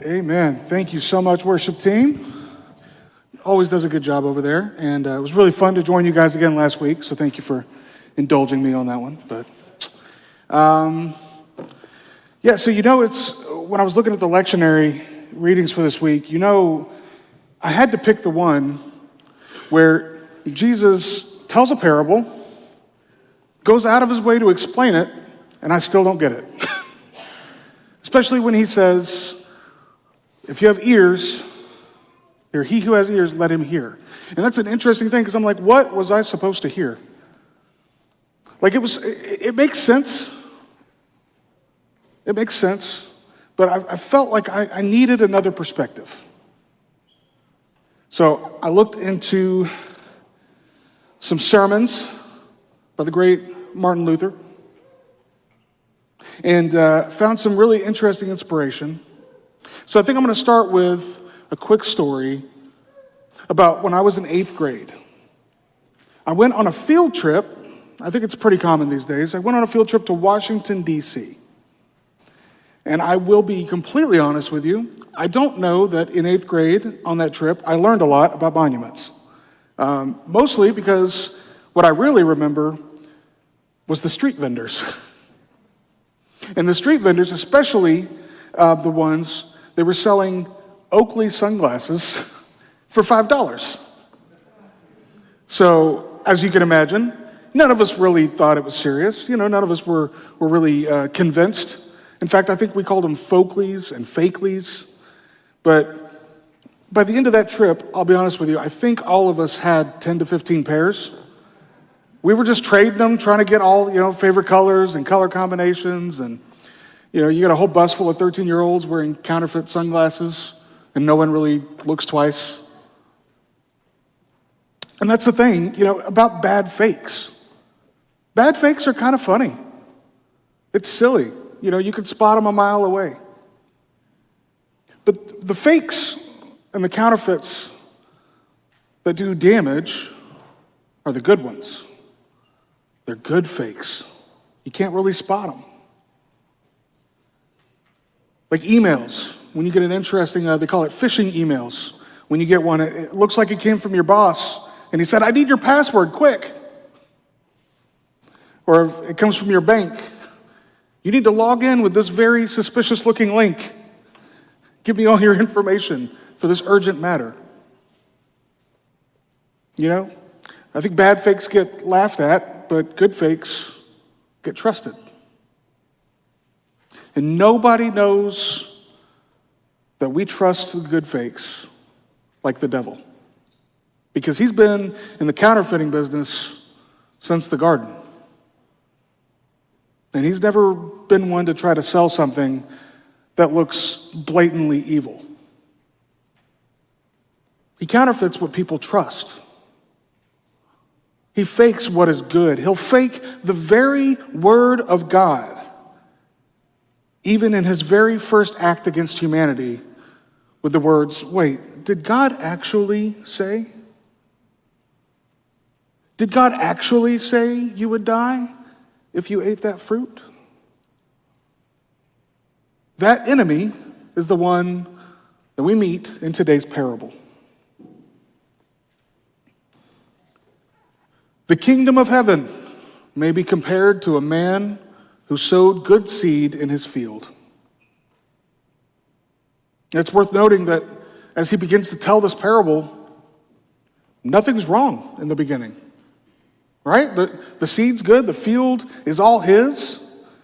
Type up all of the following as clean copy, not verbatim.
Amen. Thank you so much, worship team. Always does a good job over there. And it was really fun to join you guys again last week, so thank you for indulging me on that one. But so it's when I was looking at the lectionary readings for this week, I had to pick the one where Jesus tells a parable, goes out of his way to explain it, and I still don't get it. Especially when he says, if you have ears, or he who has ears, let him hear. And that's an interesting thing, because I'm like, what was I supposed to hear? Like, it makes sense. It makes sense. But I felt like I needed another perspective. So I looked into some sermons by the great Martin Luther and found some really interesting inspiration. So I think I'm going to start with a quick story about when I was in 8th grade. I went on a field trip. I think it's pretty common these days. I went on a field trip to Washington, D.C. And I will be completely honest with you, I don't know that in 8th grade on that trip I learned a lot about monuments. Mostly because what I really remember was the street vendors. And the street vendors, especially the ones, they were selling Oakley sunglasses for $5. So, as you can imagine, none of us really thought it was serious. None of us were really convinced. In fact, I think we called them Folkleys and Fakeleys. But by the end of that trip, I'll be honest with you, I think all of us had 10 to 15 pairs. We were just trading them, trying to get all, favorite colors and color combinations. And, you got a whole bus full of 13-year-olds wearing counterfeit sunglasses, and no one really looks twice. And that's the thing, about bad fakes. Bad fakes are kind of funny. It's silly. You can spot them a mile away. But the fakes and the counterfeits that do damage are the good ones. They're good fakes. You can't really spot them. Like emails. When you get an interesting, they call it phishing emails. When you get one, it looks like it came from your boss, and he said, I need your password, quick. Or if it comes from your bank, you need to log in with this very suspicious-looking link. Give me all your information for this urgent matter. I think bad fakes get laughed at, but good fakes get trusted. And nobody knows that we trust the good fakes like the devil. Because he's been in the counterfeiting business since the garden. And he's never been one to try to sell something that looks blatantly evil. He counterfeits what people trust. He fakes what is good. He'll fake the very word of God, even in his very first act against humanity, with the words, wait, did God actually say? Did God actually say you would die if you ate that fruit? That enemy is the one that we meet in today's parable. The kingdom of heaven may be compared to a man who sowed good seed in his field. It's worth noting that as he begins to tell this parable, nothing's wrong in the beginning. Right? The seed's good, the field is all his.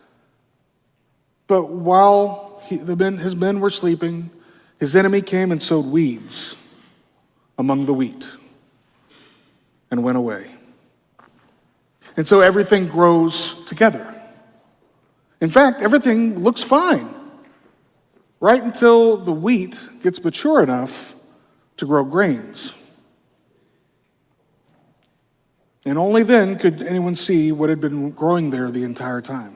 But while his men were sleeping, his enemy came and sowed weeds among the wheat and went away. And so everything grows together. In fact, everything looks fine, right until the wheat gets mature enough to grow grains. And only then could anyone see what had been growing there the entire time.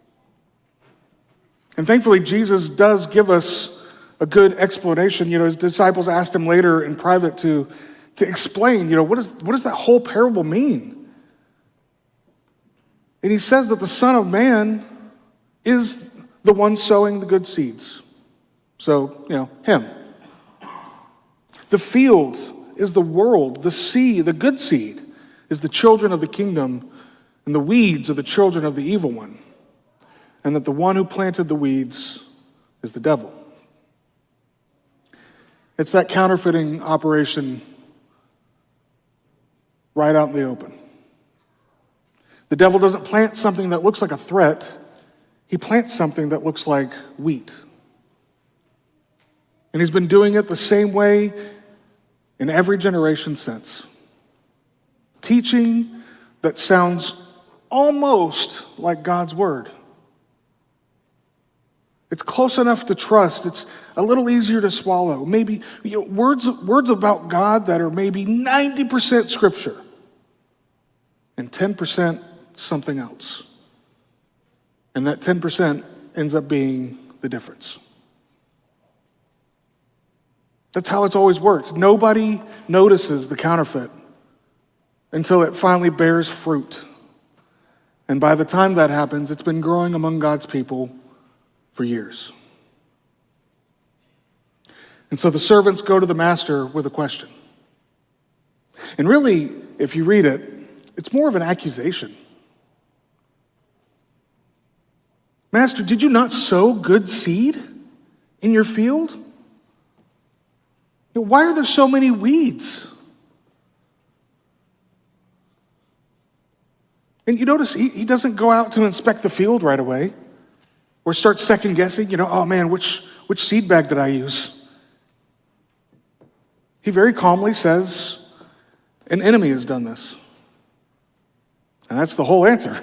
And thankfully, Jesus does give us a good explanation. His disciples asked him later in private to explain, what does that whole parable mean? And he says that the Son of Man is the one sowing the good seeds. So, him. The field is the world. The seed, the good seed, is the children of the kingdom, and the weeds are the children of the evil one. And that the one who planted the weeds is the devil. It's that counterfeiting operation right out in the open. The devil doesn't plant something that looks like a threat. He plants something that looks like wheat. And he's been doing it the same way in every generation since. Teaching that sounds almost like God's word. It's close enough to trust. It's a little easier to swallow. Maybe words about God that are maybe 90% scripture and 10% something else. And that 10% ends up being the difference. That's how it's always worked. Nobody notices the counterfeit until it finally bears fruit. And by the time that happens, it's been growing among God's people for years. And so the servants go to the master with a question. And really, if you read it, it's more of an accusation. Master, did you not sow good seed in your field? Why are there so many weeds? And you notice he doesn't go out to inspect the field right away or start second guessing, oh man, which seed bag did I use? He very calmly says, an enemy has done this. And that's the whole answer.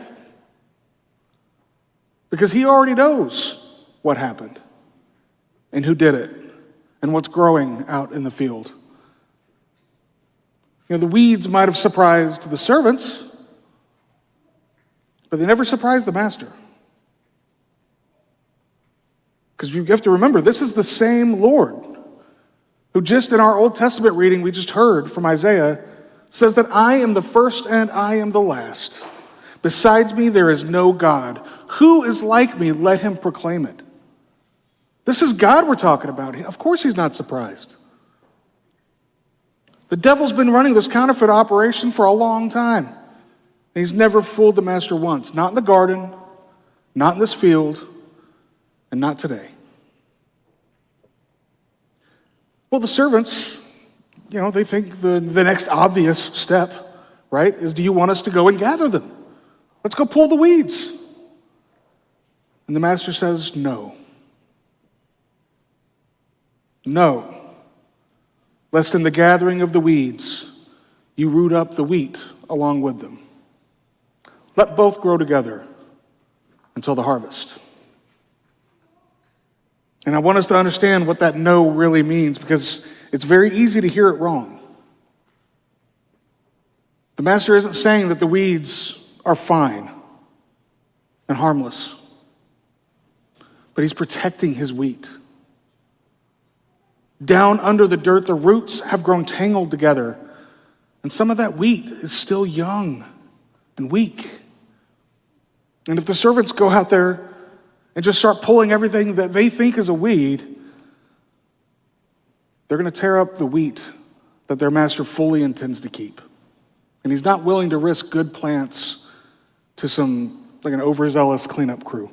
Because he already knows what happened and who did it and what's growing out in the field. The weeds might have surprised the servants, but they never surprised the master. Because you have to remember, this is the same Lord who just in our Old Testament reading we just heard from Isaiah says that I am the first and I am the last. Besides me, there is no God. Who is like me? Let him proclaim it. This is God we're talking about. Of course he's not surprised. The devil's been running this counterfeit operation for a long time. And he's never fooled the master once. Not in the garden, not in this field, and not today. Well, the servants, they think the next obvious step, right, is do you want us to go and gather them? Let's go pull the weeds. And the master says, no. No. Lest in the gathering of the weeds, you root up the wheat along with them. Let both grow together until the harvest. And I want us to understand what that no really means because it's very easy to hear it wrong. The master isn't saying that the weeds are fine and harmless, but he's protecting his wheat. Down under the dirt, the roots have grown tangled together, and some of that wheat is still young and weak. And if the servants go out there and just start pulling everything that they think is a weed, they're going to tear up the wheat that their master fully intends to keep. And he's not willing to risk good plants to an overzealous cleanup crew.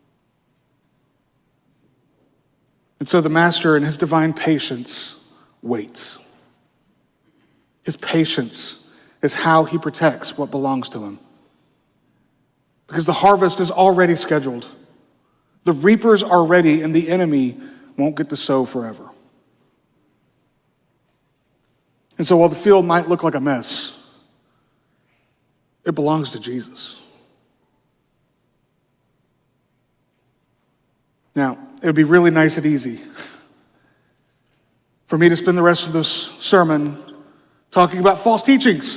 And so the master in his divine patience waits. His patience is how he protects what belongs to him. Because the harvest is already scheduled. The reapers are ready and the enemy won't get to sow forever. And so while the field might look like a mess, it belongs to Jesus. Now, it would be really nice and easy for me to spend the rest of this sermon talking about false teachings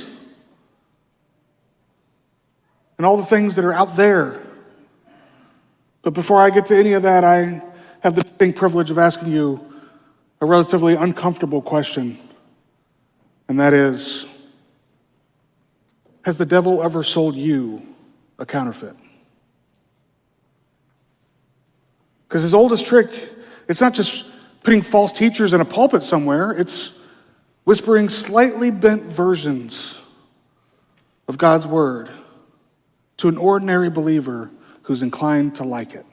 and all the things that are out there. But before I get to any of that, I have the distinct privilege of asking you a relatively uncomfortable question, and that is, has the devil ever sold you a counterfeit? Because his oldest trick, it's not just putting false teachers in a pulpit somewhere. It's whispering slightly bent versions of God's word to an ordinary believer who's inclined to like it.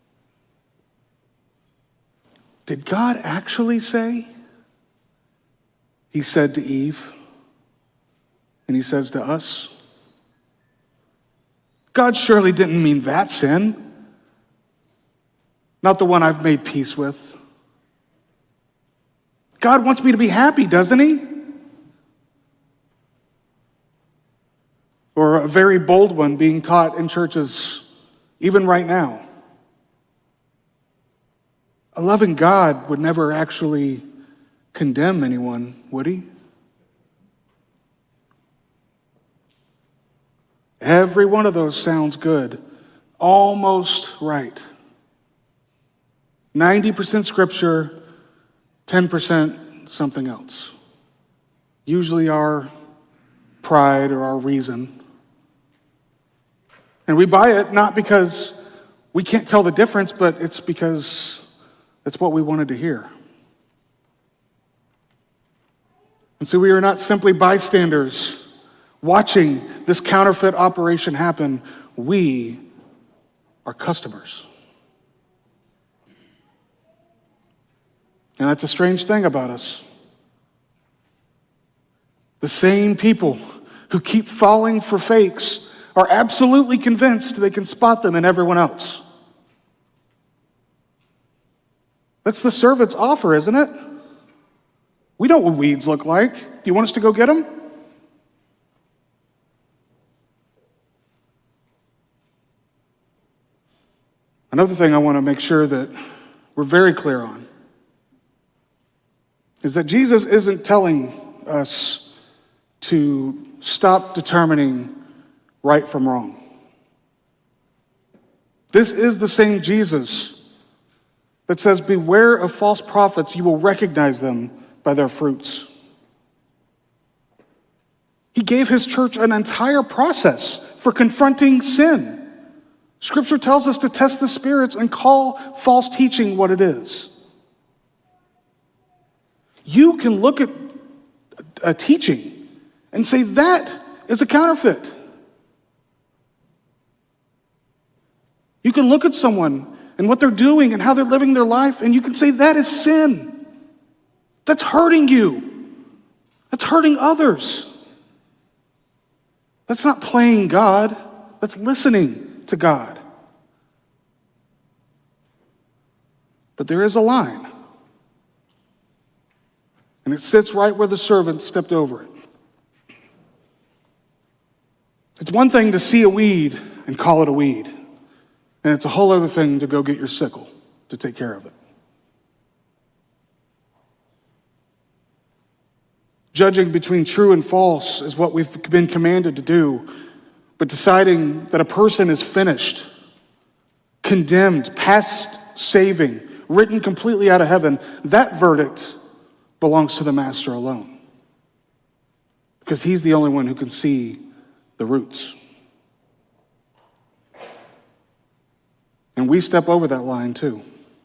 Did God actually say? He said to Eve, and he says to us. God surely didn't mean that sin, not the one I've made peace with. God wants me to be happy, doesn't he? Or a very bold one being taught in churches even right now. A loving God would never actually condemn anyone, would he? Every one of those sounds good, almost right. 90% scripture, 10% something else. Usually our pride or our reason. And we buy it not because we can't tell the difference, but it's because it's what we wanted to hear. And so we are not simply bystanders watching this counterfeit operation happen. We are customers. And that's a strange thing about us. The same people who keep falling for fakes are absolutely convinced they can spot them in everyone else. That's the servant's offer, isn't it? We know what weeds look like. Do you want us to go get them? Another thing I want to make sure that we're very clear on is that Jesus isn't telling us to stop determining right from wrong. This is the same Jesus that says, "Beware of false prophets, you will recognize them by their fruits." He gave his church an entire process for confronting sin. Scripture tells us to test the spirits and call false teaching what it is. You can look at a teaching and say that is a counterfeit. You can look at someone and what they're doing and how they're living their life, and you can say that is sin. That's hurting you. That's hurting others. That's not playing God. That's listening to God. But there is a line. And it sits right where the servant stepped over it. It's one thing to see a weed and call it a weed. And it's a whole other thing to go get your sickle to take care of it. Judging between true and false is what we've been commanded to do. But deciding that a person is finished, condemned, past saving, written completely out of heaven, that verdict belongs to the master alone. Because he's the only one who can see the roots. And we step over that line too.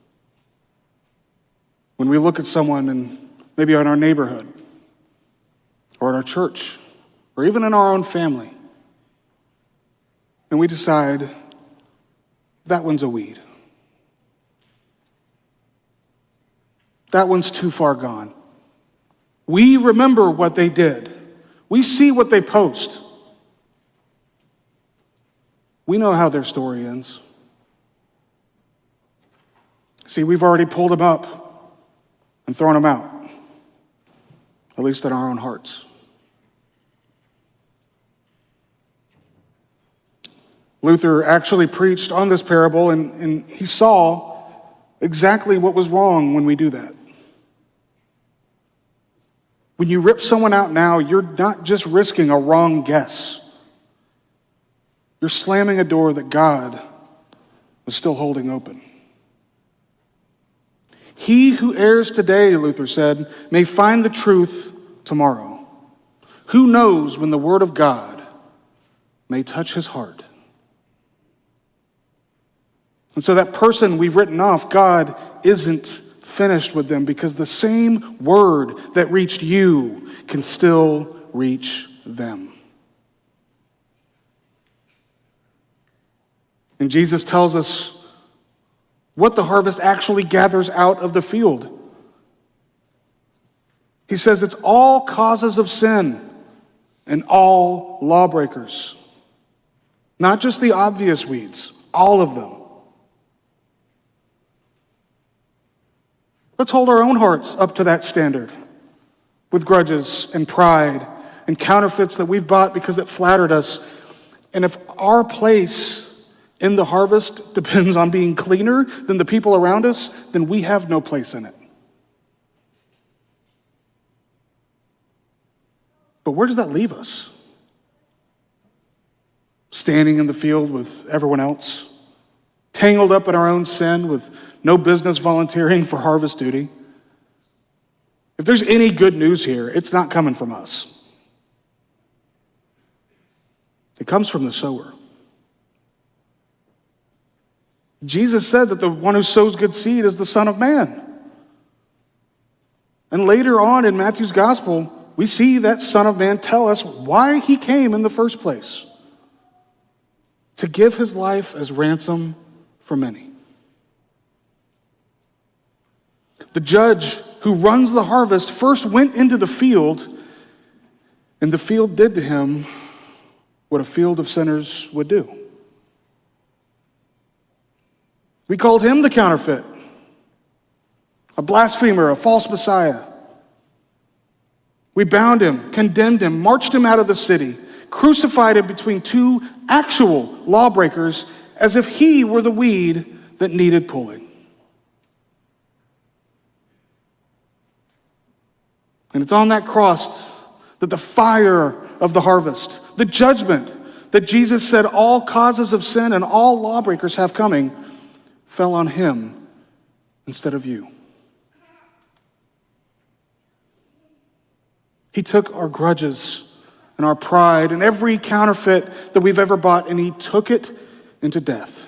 When we look at someone and maybe in our neighborhood or in our church or even in our own family, and we decide that one's a weed. That one's too far gone. We remember what they did. We see what they post. We know how their story ends. See, we've already pulled them up and thrown them out, at least in our own hearts. Luther actually preached on this parable, and he saw exactly what was wrong when we do that. When you rip someone out now, you're not just risking a wrong guess. You're slamming a door that God was still holding open. He who errs today, Luther said, may find the truth tomorrow. Who knows when the word of God may touch his heart? And so that person we've written off, God isn't finished with them, because the same word that reached you can still reach them. And Jesus tells us what the harvest actually gathers out of the field. He says it's all causes of sin and all lawbreakers. Not just the obvious weeds, all of them. Let's hold our own hearts up to that standard with grudges and pride and counterfeits that we've bought because it flattered us. And if our place in the harvest depends on being cleaner than the people around us, then we have no place in it. But where does that leave us? Standing in the field with everyone else, tangled up in our own sin with no business volunteering for harvest duty. If there's any good news here, it's not coming from us. It comes from the sower. Jesus said that the one who sows good seed is the Son of Man. And later on in Matthew's gospel, we see that Son of Man tell us why he came in the first place. To give his life as ransom for many. The judge who runs the harvest first went into the field, and the field did to him what a field of sinners would do. We called him the counterfeit, a blasphemer, a false Messiah. We bound him, condemned him, marched him out of the city, crucified him between two actual lawbreakers as if he were the weed that needed pulling. And it's on that cross that the fire of the harvest, the judgment that Jesus said all causes of sin and all lawbreakers have coming, fell on him instead of you. He took our grudges and our pride and every counterfeit that we've ever bought, and he took it into death.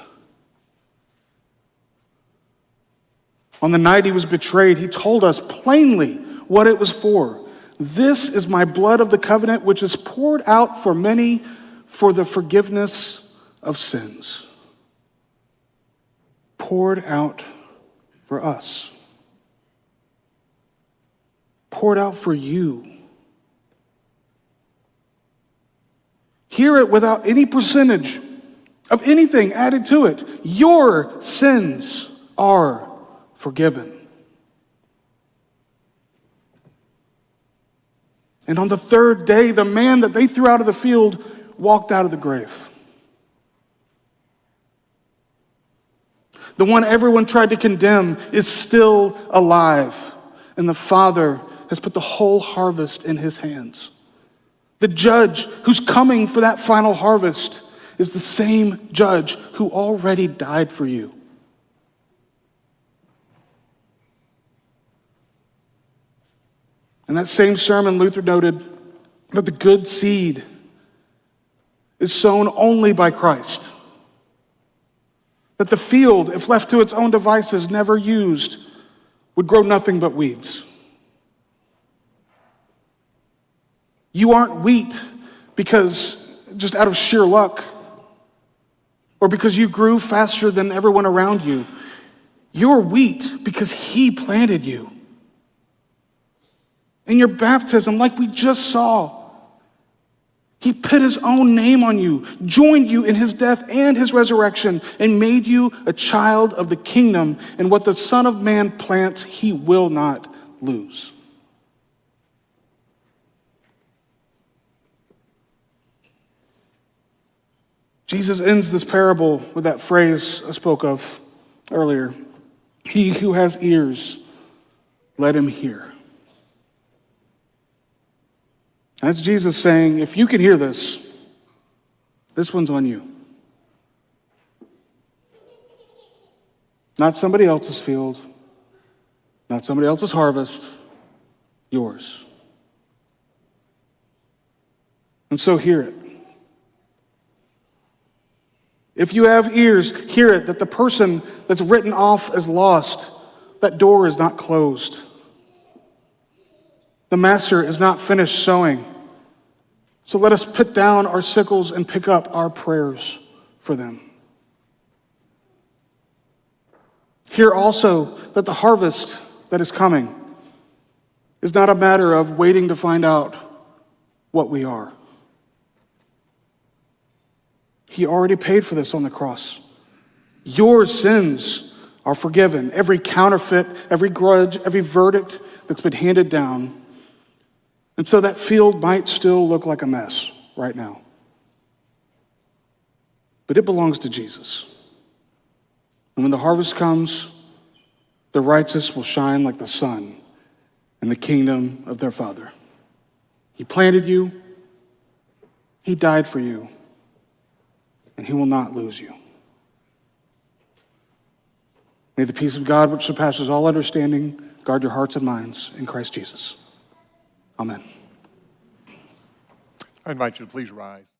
On the night he was betrayed, he told us plainly what it was for. This is my blood of the covenant, which is poured out for many for the forgiveness of sins. Poured out for us. Poured out for you. Hear it without any percentage of anything added to it. Your sins are forgiven. And on the third day, the man that they threw out of the field walked out of the grave. The one everyone tried to condemn is still alive, and the Father has put the whole harvest in his hands. The judge who's coming for that final harvest is the same judge who already died for you. In that same sermon, Luther noted that the good seed is sown only by Christ. That the field, if left to its own devices, never used, would grow nothing but weeds. You aren't wheat because just out of sheer luck, or because you grew faster than everyone around you. You're wheat because he planted you. In your baptism, like we just saw, he put his own name on you, joined you in his death and his resurrection, and made you a child of the kingdom. And what the Son of Man plants, he will not lose. Jesus ends this parable with that phrase I spoke of earlier. He who has ears, let him hear. That's Jesus saying, if you can hear this one's on you. Not somebody else's field, not somebody else's harvest, yours. And so hear it. If you have ears, hear it, that the person that's written off as lost, that door is not closed. The master is not finished sowing. So let us put down our sickles and pick up our prayers for them. Hear also that the harvest that is coming is not a matter of waiting to find out what we are. He already paid for this on the cross. Your sins are forgiven. Every counterfeit, every grudge, every verdict that's been handed down. And so that field might still look like a mess right now. But it belongs to Jesus. And when the harvest comes, the righteous will shine like the sun in the kingdom of their Father. He planted you. He died for you. And he will not lose you. May the peace of God, which surpasses all understanding, guard your hearts and minds in Christ Jesus. Amen. I invite you to please rise.